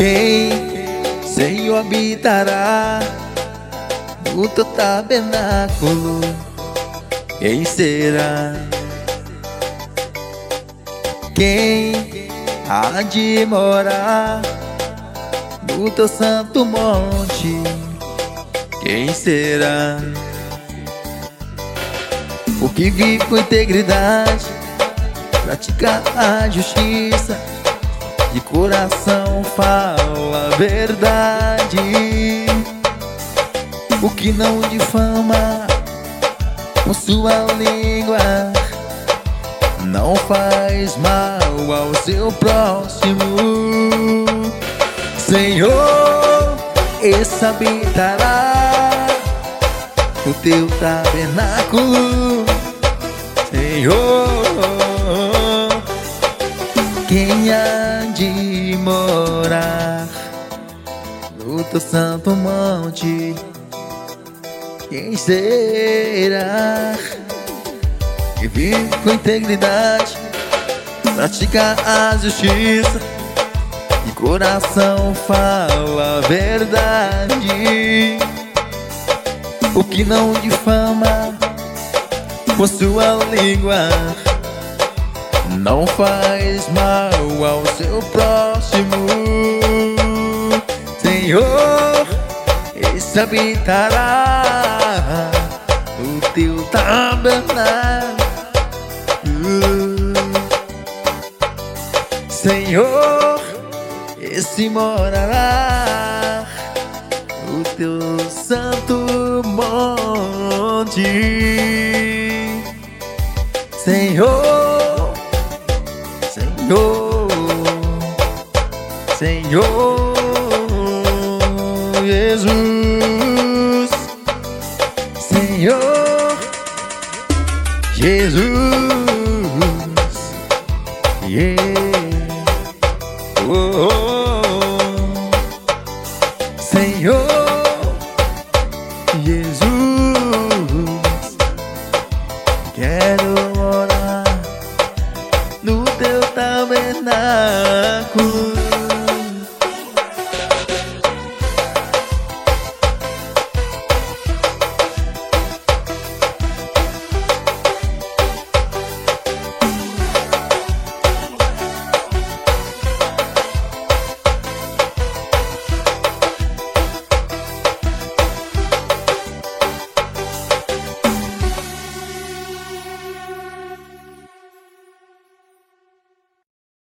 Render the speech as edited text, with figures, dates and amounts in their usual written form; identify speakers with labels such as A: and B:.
A: Quem, Senhor, habitará no teu tabernáculo? Quem será? Quem há de morar no teu santo monte? Quem será? O que vive com integridade, pratica a justiça, de coração fala a verdade. O que não difama com sua língua, não faz mal ao seu próximo. Senhor, esse habitará no teu tabernáculo. Senhor, quem há de morar no teu santo monte? Quem será? Que vive com integridade, pratica a justiça, de coração fala a verdade. O que não difama com sua língua, não faz mal ao seu próximo. Senhor, esse habitará no teu tabernáculo. Senhor, esse morará no teu santo monte. Senhor, Senhor, Senhor Jesus, Senhor Jesus, yeah. Oh, oh, oh. Senhor